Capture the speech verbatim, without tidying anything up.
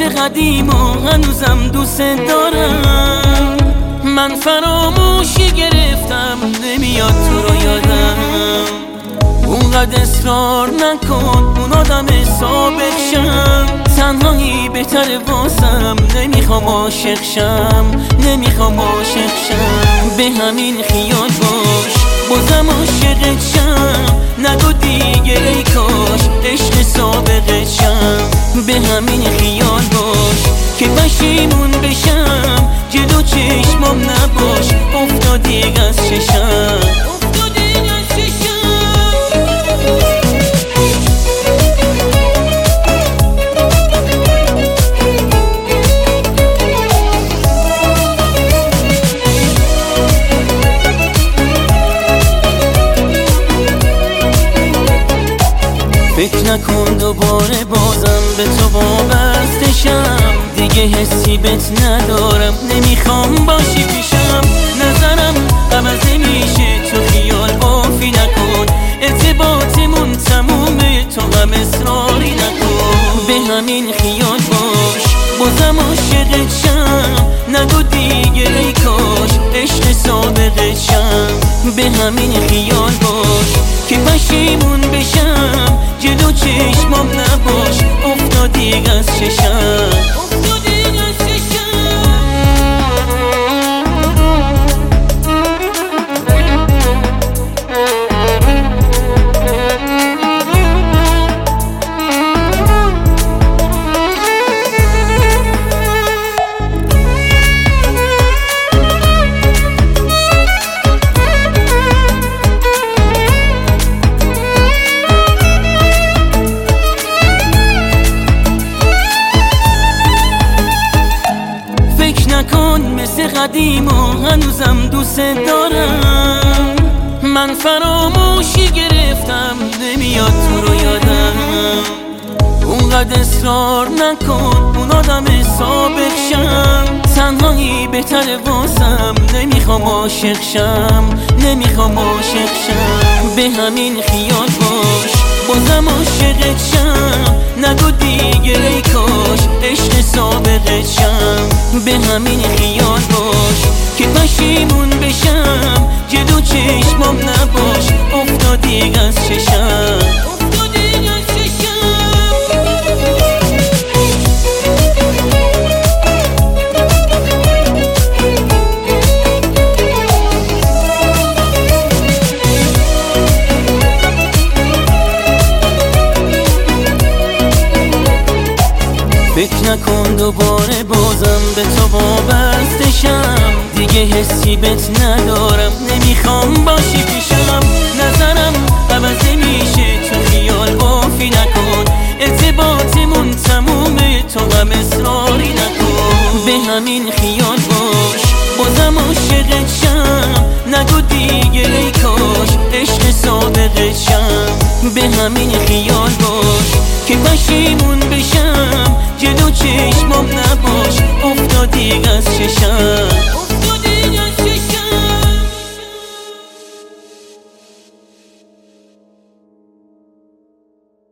مثل قدیم و هنوزم دوست دارم. من فراموشی گرفتم نمیاد تو رو یادم. اونقدر اصرار نکن اون آدم سابق شم. تنهایی بهتره واسم، نمیخوام عاشق شم، نمیخوام عاشق شم. به همین خیال باش بازم عاشقت شم. نگو دیگه ای کاش عشق سابقت شم. به همین خیال باش که پشیمون بشم. جلو چشمام نباش افتادی از چشم. فکر نکن دوباره بازم به تو وابستشم. دیگه حسی بهت ندارم، نمیخوام باشی پیشم. نظرم عوض نمیشه تو خیال بافی نکن. ارتباطمون تمومه تو هم اصراری نکن. به همین خیال باش بازم عاشقت شم. نگو دیگه ای کاش عشق سابقت شم. به همین خیال باش که پشیمون بشم. جلو چشمام نباش افتادی از چشم. نکن مثل قدیم و هنوزم دوست دارم. من فراموشی گرفتم نمیاد تو رو یادم. اونقدر اصرار نکن اون آدم سابق شم. تنهایی بهتره واسم، نمیخوام عاشق شم، نمیخوام عاشق شم. به همین خیال باش بازم عاشقت شم. نگو دیگه ای کاش عشق سابقت شم. به همین خیال باش که پشیمون بشم. جلو چشمام نباش افتادی از چشم. فکر نکن دوباره بازم به تو وابستشم. دیگه حسی بهت ندارم، نمیخوام باشی پیشم. نظرم عوض نمیشه تو خیال بافی نکن. ارتباطمون تمومه تو هم اصراری نکن. به همین خیال باش بازم عاشقت شم. نگو دیگه ای کاش عشق سابقت شم. به همین خیال باش که پشیمون بشم. جلو چشمام نباش افتادی از چشم.